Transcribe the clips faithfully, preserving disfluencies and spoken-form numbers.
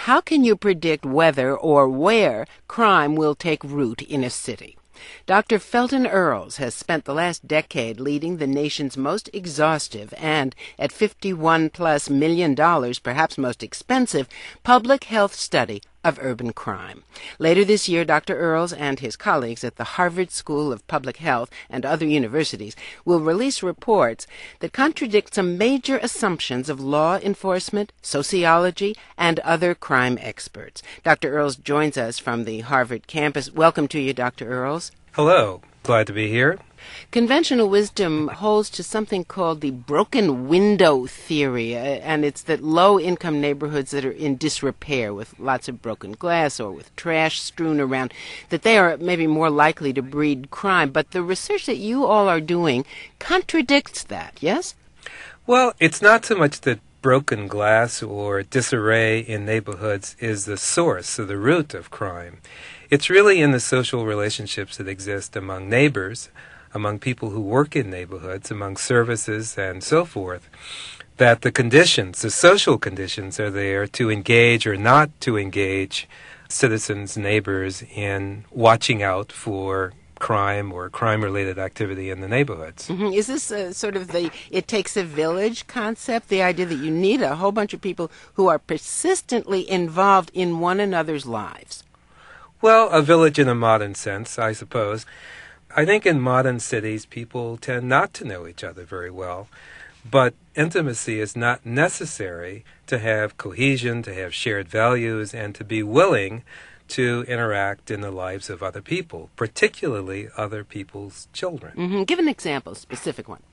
how can you predict whether or where crime will take root in a city? Doctor Felton Earls has spent the last decade leading the nation's most exhaustive and, at fifty-one plus million dollars, perhaps most expensive, public health study of urban crime. Later this year, Doctor Earls and his colleagues at the Harvard School of Public Health and other universities will release reports that contradict some major assumptions of law enforcement, sociology, and other crime experts. Doctor Earls joins us from the Harvard campus. Welcome to you, Doctor Earls. Hello. Glad to be here. Conventional wisdom holds to something called the broken window theory, uh, and it's that low-income neighborhoods that are in disrepair with lots of broken glass or with trash strewn around, that they are maybe more likely to breed crime. But the research that you all are doing contradicts that, yes? Well, it's not so much that broken glass or disarray in neighborhoods is the source or the root of crime. It's really in the social relationships that exist among neighbors, among people who work in neighborhoods, among services and so forth, that the conditions, the social conditions are there to engage or not to engage citizens, neighbors in watching out for crime or crime-related activity in the neighborhoods. Mm-hmm. Is this uh, sort of the it takes a village concept, the idea that you need a whole bunch of people who are persistently involved in one another's lives? Well, a village in a modern sense, I suppose. I think in modern cities, people tend not to know each other very well, but intimacy is not necessary to have cohesion, to have shared values, and to be willing to interact in the lives of other people, particularly other people's children. Mm-hmm. Give an example, a specific one.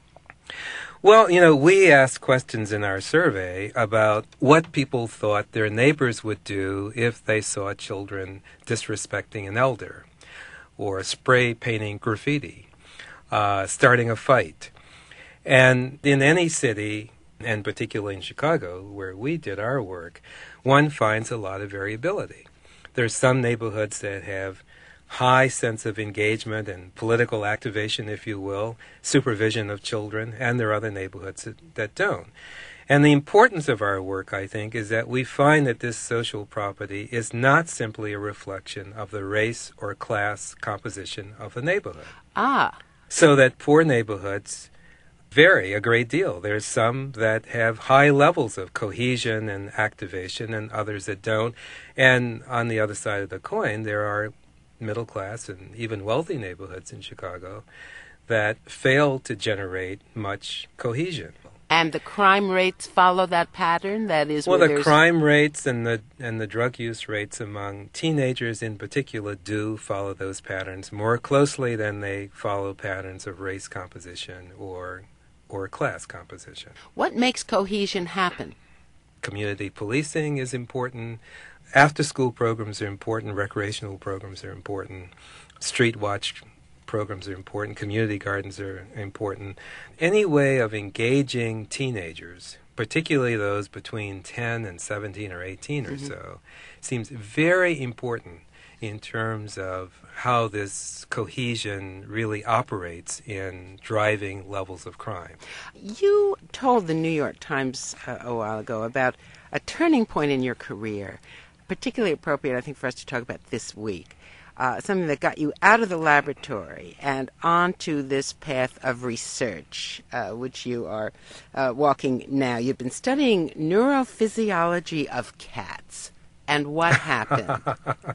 Well, you know, we asked questions in our survey about what people thought their neighbors would do if they saw children disrespecting an elder, or spray painting graffiti, uh, starting a fight. And in any city, and particularly in Chicago, where we did our work, one finds a lot of variability. There's some neighborhoods that have high sense of engagement and political activation, if you will, supervision of children, and there are other neighborhoods that, that don't. And the importance of our work, I think, is that we find that this social property is not simply a reflection of the race or class composition of the neighborhood. Ah. So that poor neighborhoods vary a great deal. There's some that have high levels of cohesion and activation and others that don't. And on the other side of the coin, there are middle class and even wealthy neighborhoods in Chicago that fail to generate much cohesion. And the crime rates follow that pattern? That is, well, where the there's... crime rates and the and the drug use rates among teenagers in particular do follow those patterns more closely than they follow patterns of race composition or or class composition. What makes cohesion happen? Community policing is important. After-school programs are important. Recreational programs are important. Street watch programs are important. Community gardens are important. Any way of engaging teenagers, particularly those between ten and seventeen or eighteen or mm-hmm. so, seems very important in terms of how this cohesion really operates in driving levels of crime. You told the New York Times uh, a while ago about a turning point in your career, particularly appropriate, I think, for us to talk about this week. Uh, something that got you out of the laboratory and onto this path of research, uh, which you are uh, walking now. You've been studying neurophysiology of cats. And what happened?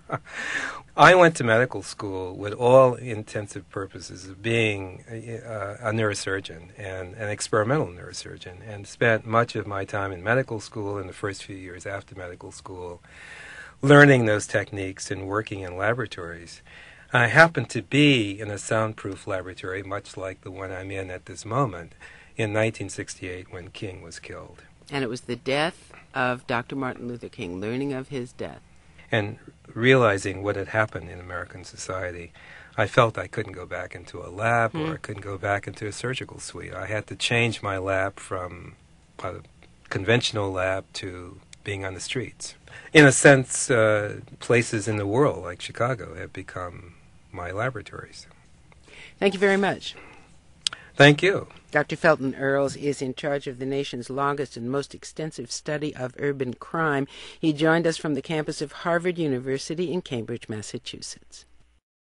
I went to medical school with all intensive purposes of being a, a neurosurgeon and an experimental neurosurgeon, and spent much of my time in medical school in the first few years after medical school learning those techniques and working in laboratories. I happened to be in a soundproof laboratory, much like the one I'm in at this moment, in nineteen sixty-eight when King was killed. And it was the death of Doctor Martin Luther King, learning of his death. And realizing what had happened in American society, I felt I couldn't go back into a lab mm. or I couldn't go back into a surgical suite. I had to change my lab from a conventional lab to being on the streets. In a sense, uh, places in the world like Chicago have become my laboratories. Thank you very much. Thank you. Doctor Felton Earls is in charge of the nation's longest and most extensive study of urban crime. He joined us from the campus of Harvard University in Cambridge, Massachusetts.